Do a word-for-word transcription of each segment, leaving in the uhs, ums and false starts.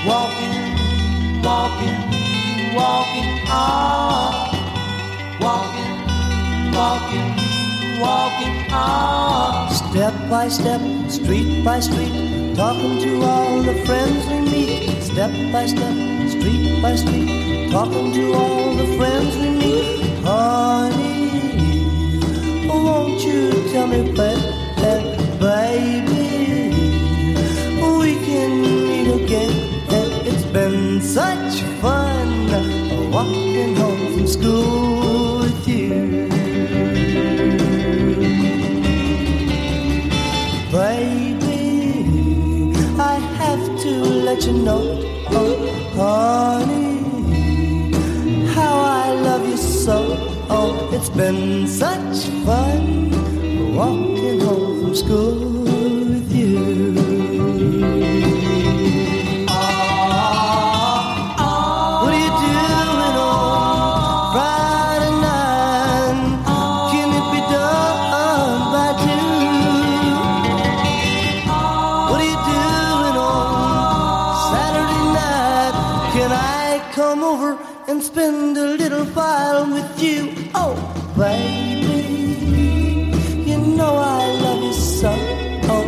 Walking, walking, walking on. Walking, walking, walking on. Step by step, street by street, talking to all the friends we meet. Step by step, street by street, talking to all the friends we meet. Honey, won't you tell me, baby, we can meet again. It's been such fun walking home from school with you. Baby, I have to let you know, oh, honey, how I love you so. Oh, it's been such fun walking home from school with you. Spend a little while with you, oh baby, you know I love you so, oh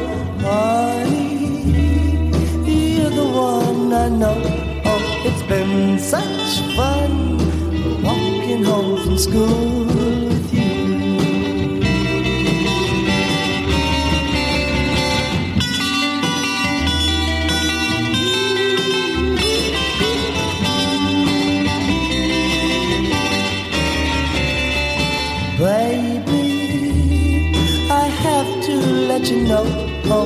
honey, you're the one I know. Oh, it's been such fun walking home from school with you. Baby, I have to let you know, oh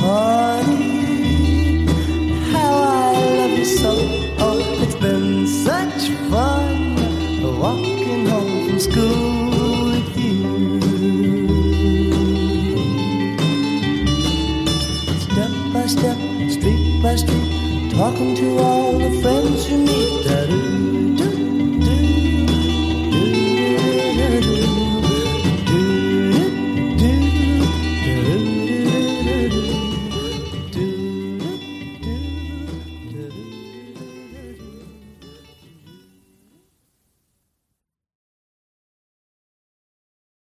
honey, how I love you so. Oh, it's been such fun walking home from school with you. Step by step, street by street, talking to all the friends you meet.